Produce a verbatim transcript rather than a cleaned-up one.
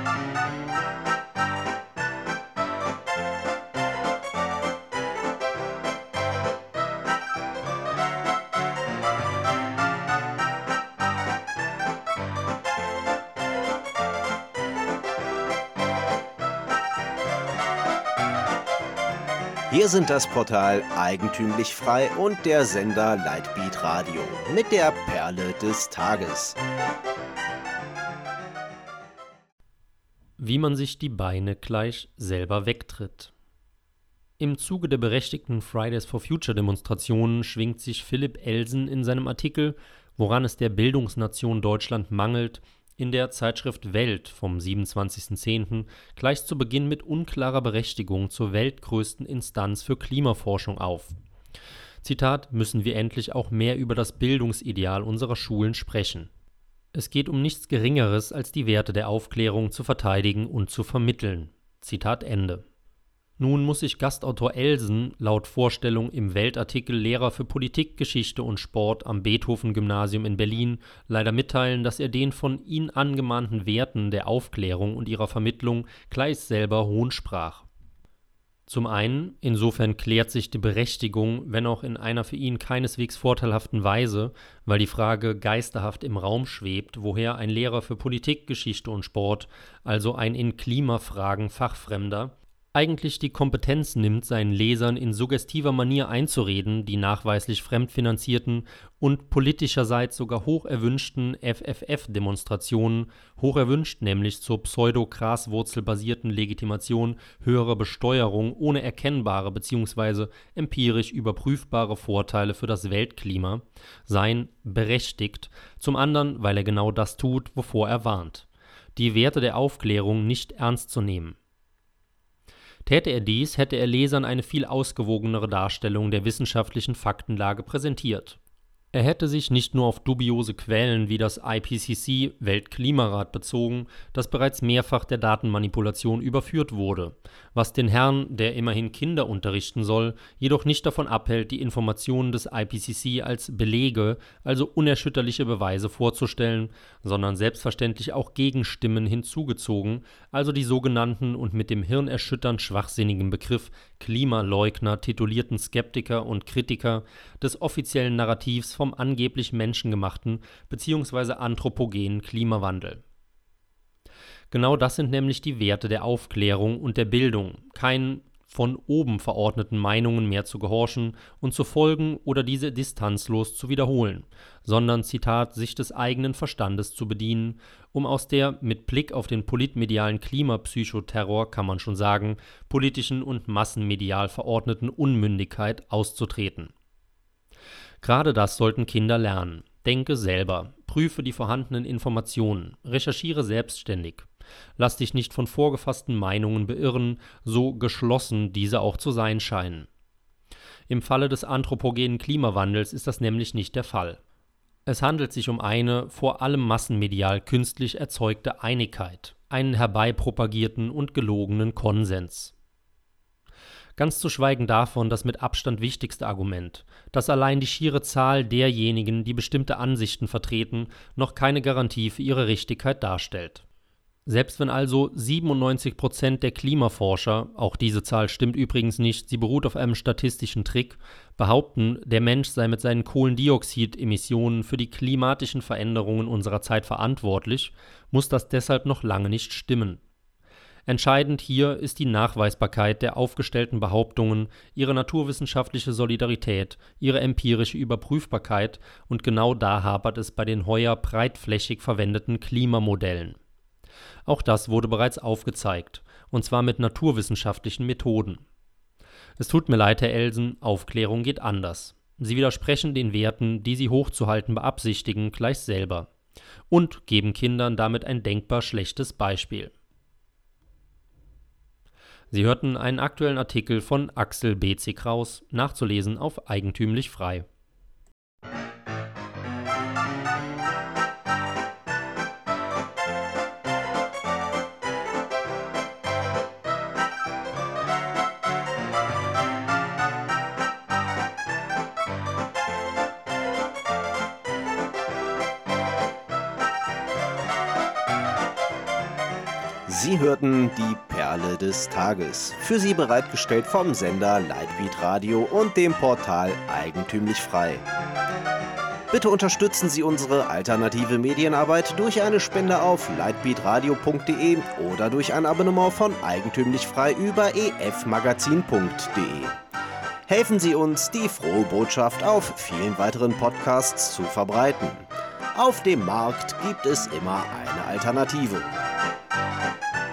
Wir sind das Portal Eigentümlich Frei und der Sender Lightbeat Radio mit der Perle des Tages. Wie man sich die Beine gleich selber wegtritt. Im Zuge der berechtigten Fridays for Future Demonstrationen schwingt sich Philipp Elsen in seinem Artikel Woran es der Bildungsnation Deutschland mangelt, in der Zeitschrift Welt vom siebenundzwanzigsten zehnten gleich zu Beginn mit unklarer Berechtigung zur weltgrößten Instanz für Klimaforschung auf. Zitat: Müssen wir endlich auch mehr über das Bildungsideal unserer Schulen sprechen. Es geht um nichts Geringeres, als die Werte der Aufklärung zu verteidigen und zu vermitteln. Zitat Ende. Nun muss sich Gastautor Elsen laut Vorstellung im Weltartikel Lehrer für Politik, Geschichte und Sport am Beethoven-Gymnasium in Berlin leider mitteilen, dass er den von ihm angemahnten Werten der Aufklärung und ihrer Vermittlung gleich selber Hohn sprach. Zum einen, insofern klärt sich die Berechtigung, wenn auch in einer für ihn keineswegs vorteilhaften Weise, weil die Frage geisterhaft im Raum schwebt, woher ein Lehrer für Politik, Geschichte und Sport, also ein in Klimafragen Fachfremder, eigentlich die Kompetenz nimmt, seinen Lesern in suggestiver Manier einzureden, die nachweislich fremdfinanzierten und politischerseits sogar hoch erwünschten F F F-Demonstrationen, hoch erwünscht nämlich zur pseudo-graswurzelbasierten Legitimation höherer Besteuerung ohne erkennbare bzw. empirisch überprüfbare Vorteile für das Weltklima, seien berechtigt, zum anderen, weil er genau das tut, wovor er warnt: die Werte der Aufklärung nicht ernst zu nehmen. Täte er dies, hätte er Lesern eine viel ausgewogenere Darstellung der wissenschaftlichen Faktenlage präsentiert. Er hätte sich nicht nur auf dubiose Quellen wie das I P C C Weltklimarat bezogen, das bereits mehrfach der Datenmanipulation überführt wurde, was den Herrn, der immerhin Kinder unterrichten soll, jedoch nicht davon abhält, die Informationen des I P C C als Belege, also unerschütterliche Beweise vorzustellen, sondern selbstverständlich auch Gegenstimmen hinzugezogen, also die sogenannten und mit dem hirnerschütternd schwachsinnigen Begriff Klimaleugner titulierten Skeptiker und Kritiker des offiziellen Narrativs vom angeblich menschengemachten bzw. anthropogenen Klimawandel. Genau das sind nämlich die Werte der Aufklärung und der Bildung, keinen von oben verordneten Meinungen mehr zu gehorchen und zu folgen oder diese distanzlos zu wiederholen, sondern, Zitat, sich des eigenen Verstandes zu bedienen, um aus der, mit Blick auf den politmedialen Klimapsychoterror kann man schon sagen, politischen und massenmedial verordneten Unmündigkeit auszutreten. Gerade das sollten Kinder lernen. Denke selber, prüfe die vorhandenen Informationen, recherchiere selbstständig. Lass dich nicht von vorgefassten Meinungen beirren, so geschlossen diese auch zu sein scheinen. Im Falle des anthropogenen Klimawandels ist das nämlich nicht der Fall. Es handelt sich um eine, vor allem massenmedial künstlich erzeugte Einigkeit, einen herbeipropagierten und gelogenen Konsens. Ganz zu schweigen davon das mit Abstand wichtigste Argument, dass allein die schiere Zahl derjenigen, die bestimmte Ansichten vertreten, noch keine Garantie für ihre Richtigkeit darstellt. Selbst wenn also siebenundneunzig Prozent der Klimaforscher, auch diese Zahl stimmt übrigens nicht, sie beruht auf einem statistischen Trick, behaupten, der Mensch sei mit seinen Kohlendioxidemissionen für die klimatischen Veränderungen unserer Zeit verantwortlich, muss das deshalb noch lange nicht stimmen. Entscheidend hier ist die Nachweisbarkeit der aufgestellten Behauptungen, ihre naturwissenschaftliche Solidarität, ihre empirische Überprüfbarkeit, und genau da hapert es bei den heuer breitflächig verwendeten Klimamodellen. Auch das wurde bereits aufgezeigt, und zwar mit naturwissenschaftlichen Methoden. Es tut mir leid, Herr Elsen, Aufklärung geht anders. Sie widersprechen den Werten, die Sie hochzuhalten beabsichtigen, gleich selber und geben Kindern damit ein denkbar schlechtes Beispiel. Sie hörten einen aktuellen Artikel von Axel B C Kraus, nachzulesen auf Eigentümlich Frei. Sie hörten die Perle des Tages. Für Sie bereitgestellt vom Sender Lightbeat Radio und dem Portal Eigentümlich Frei. Bitte unterstützen Sie unsere alternative Medienarbeit durch eine Spende auf lightbeatradio punkt de oder durch ein Abonnement von Eigentümlich Frei über e f magazin punkt de. Helfen Sie uns, die frohe Botschaft auf vielen weiteren Podcasts zu verbreiten. Auf dem Markt gibt es immer eine Alternative.